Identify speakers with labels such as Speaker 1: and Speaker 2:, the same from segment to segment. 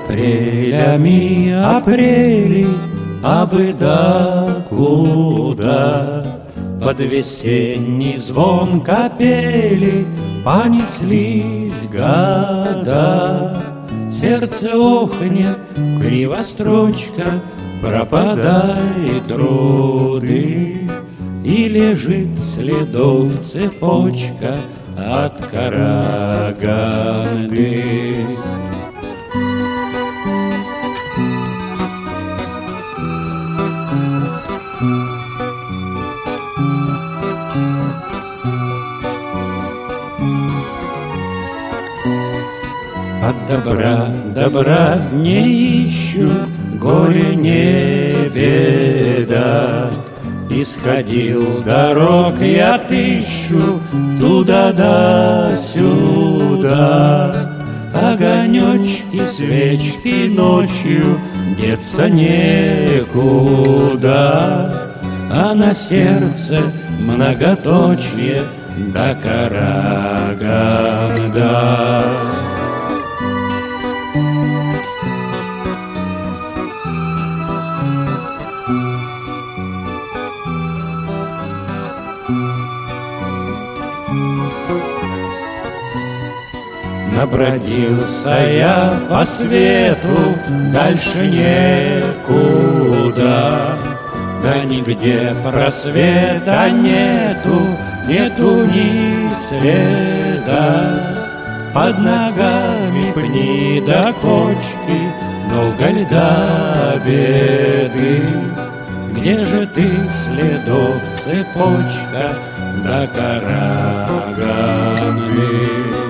Speaker 1: апрелями апрели, абы докуда под весенний звон капели понеслись года. Сердце охнет, кривострочка, пропадает труды, и лежит следов цепочка от Караганды. От добра не ищу, горе не беда. Исходил дорог я тыщу, туда да сюда. Огонечки, свечки ночью деться некуда, а на сердце многоточие да Караганда. Набродился я по свету, дальше некуда, да нигде просвета нету, нету ни следа. Под ногами пни да кочки, много льда беды. Где же ты, следов цепочка до Караганды?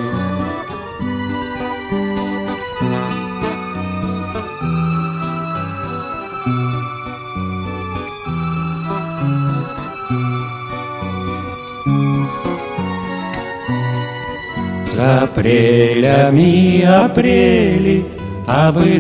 Speaker 1: За апрелями апрели, абы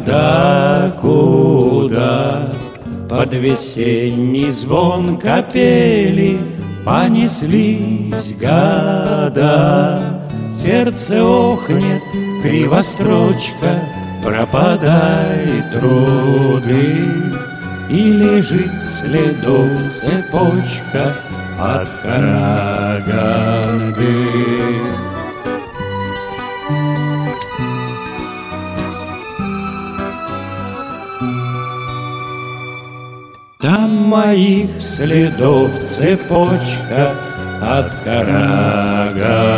Speaker 1: докуда под весенний звон капели понеслись года. Сердце охнет, кривострочка, пропадает труды, и лежит следов цепочка от Караганды. Там моих следов цепочка от Караганды.